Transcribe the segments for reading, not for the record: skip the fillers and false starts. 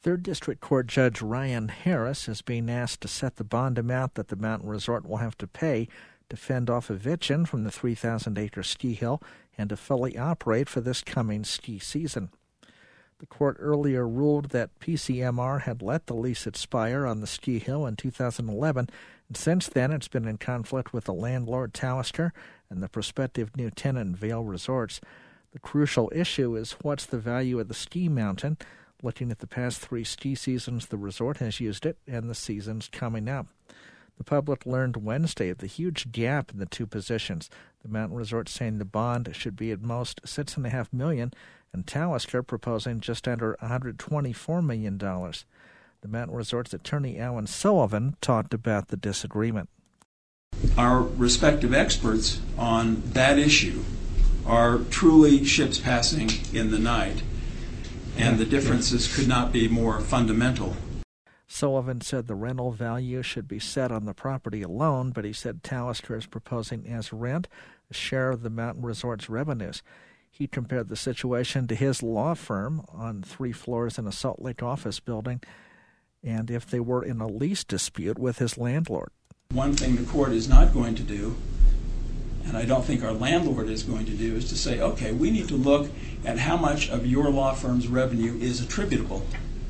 3rd District Court Judge Ryan Harris is being asked to set the bond amount that the mountain resort will have to pay to fend off eviction from the 3,000-acre ski hill and to fully operate for this coming ski season. The court earlier ruled that PCMR had let the lease expire on the ski hill in 2011, and since then it's been in conflict with the landlord Talisker and the prospective new tenant Vail Resorts. The crucial issue is what's the value of the ski mountain, looking at the past 3 ski seasons the resort has used it and the seasons coming up. The public learned Wednesday of the huge gap in the two positions, the mountain resort saying the bond should be at most $6.5 million, and Talisker proposing just under $124 million. The mountain resort's attorney Alan Sullivan talked about the disagreement. Our respective experts on that issue are truly ships passing in the night, and the differences could not be more fundamental. Sullivan said the rental value should be set on the property alone, but he said Talisker is proposing as rent a share of the mountain resort's revenues. He compared the situation to his law firm on 3 floors in a Salt Lake office building, and if they were in a lease dispute with his landlord. One thing the court is not going to do, and I don't think our landlord is going to do, is to say, okay, we need to look at how much of your law firm's revenue is attributable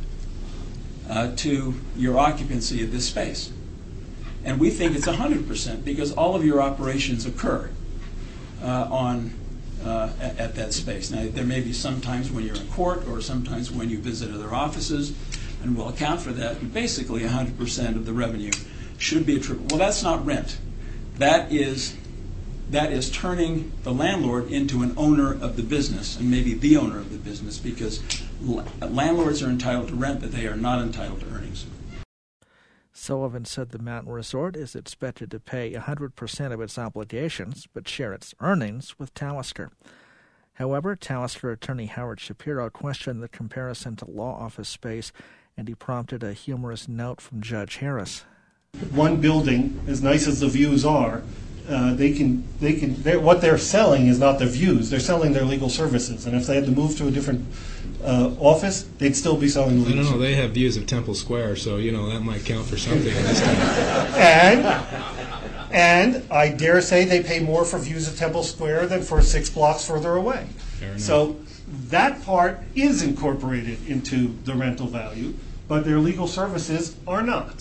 to your occupancy of this space. And we think it's 100% because all of your operations occur at that space. Now, there may be some times when you're in court or sometimes when you visit other offices, and we'll account for that. But basically, 100% of the revenue should be attributable. Well, that's not rent. That is turning the landlord into an owner of the business, and maybe the owner of the business, because landlords are entitled to rent, but they are not entitled to earnings. Sullivan said the mountain resort is expected to pay 100% of its obligations, but share its earnings with Talisker. However, Talisker attorney Howard Shapiro questioned the comparison to law office space, and he prompted a humorous note from Judge Harris. One building, as nice as the views are, what they're selling is not the views. They're selling their legal services, and if they had to move to a different office, they'd still be selling legal services. They have views of Temple Square, so that might count for something this time. And I dare say they pay more for views of Temple Square than for 6 blocks further away. So that part is incorporated into the rental value, but their legal services are not.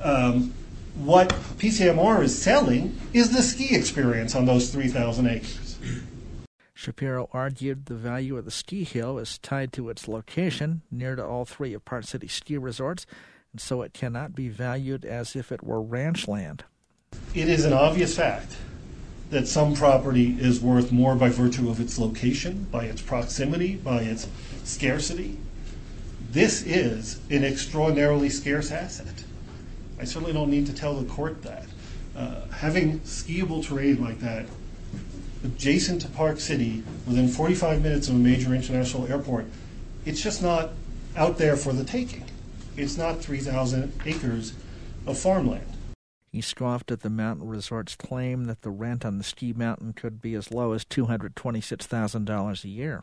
What PCMR is selling is the ski experience on those 3,000 acres. Shapiro argued the value of the ski hill is tied to its location near to all 3 of Park City ski resorts, and so it cannot be valued as if it were ranch land. It is an obvious fact that some property is worth more by virtue of its location, by its proximity, by its scarcity. This is an extraordinarily scarce asset. I certainly don't need to tell the court that. Having skiable terrain like that adjacent to Park City, within 45 minutes of a major international airport, it's just not out there for the taking. It's not 3,000 acres of farmland. He scoffed at the mountain resort's claim that the rent on the ski mountain could be as low as $226,000 a year.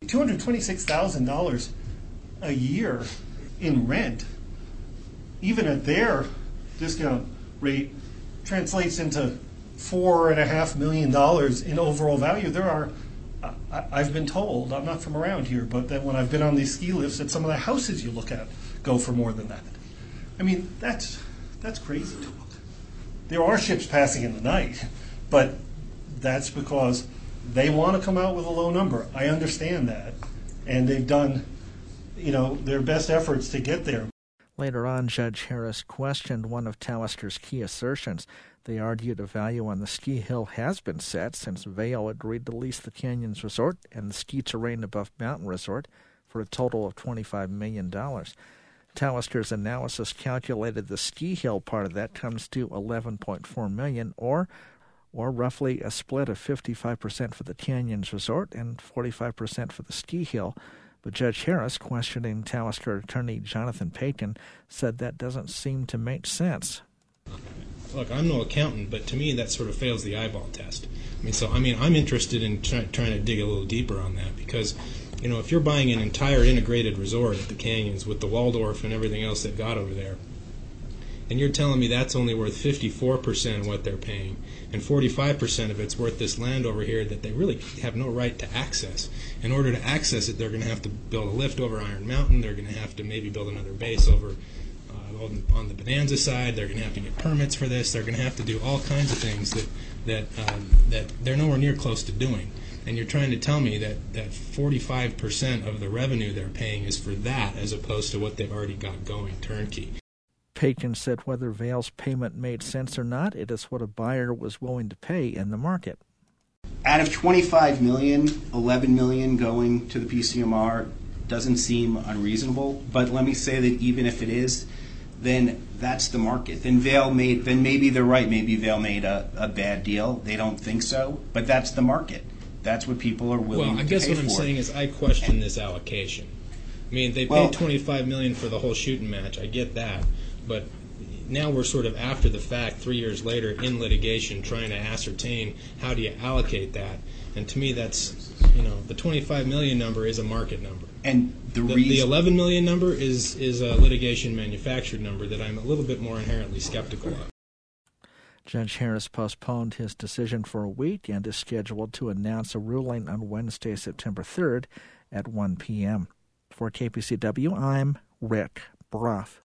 $226,000 a year in rent, even at their discount rate, translates into $4.5 million in overall value. I've been told, I'm not from around here, but that when I've been on these ski lifts, that some of the houses you look at go for more than that. I mean, that's crazy talk. There are ships passing in the night, but that's because they want to come out with a low number. I understand that, and they've done, their best efforts to get there. Later on, Judge Harris questioned one of Talisker's key assertions. They argued a value on the ski hill has been set since Vail agreed to lease the Canyons Resort and the ski terrain above Mountain Resort for a total of $25 million. Talisker's analysis calculated the ski hill part of that comes to $11.4 million, or roughly a split of 55% for the Canyons Resort and 45% for the ski hill. But Judge Harris, questioning Talisker attorney Jonathan Payton, said that doesn't seem to make sense. Look, I'm no accountant, but to me that sort of fails the eyeball test. I'm interested in trying to dig a little deeper on that, because You know, if you're buying an entire integrated resort at the Canyons with the Waldorf and everything else they've got over there, and you're telling me that's only worth 54% of what they're paying, and 45% of it's worth this land over here that they really have no right to access. In order to access it, they're going to have to build a lift over Iron Mountain. They're going to have to maybe build another base over on the Bonanza side. They're going to have to get permits for this. They're going to have to do all kinds of things that they're nowhere near close to doing. And you're trying to tell me that 45% of the revenue they're paying is for that as opposed to what they've already got going turnkey. Pagin said whether Vail's payment made sense or not, it is what a buyer was willing to pay in the market. Out of $25 million, $11 million going to the PCMR doesn't seem unreasonable. But let me say that even if it is, then that's the market. Then maybe they're right. Maybe Vail made a bad deal. They don't think so. But that's the market. That's what people are willing to pay for. Well, I guess what I'm saying is I question this allocation. I mean, they paid $25 million for the whole shooting match. I get that. But now we're sort of after the fact, 3 years later, in litigation, trying to ascertain how do you allocate that. And to me, that's, the $25 million number is a market number. And the $11 million number is a litigation manufactured number that I'm a little bit more inherently skeptical of. Judge Harris postponed his decision for a week and is scheduled to announce a ruling on Wednesday, September 3rd at 1 p.m. For KPCW, I'm Rick Broth.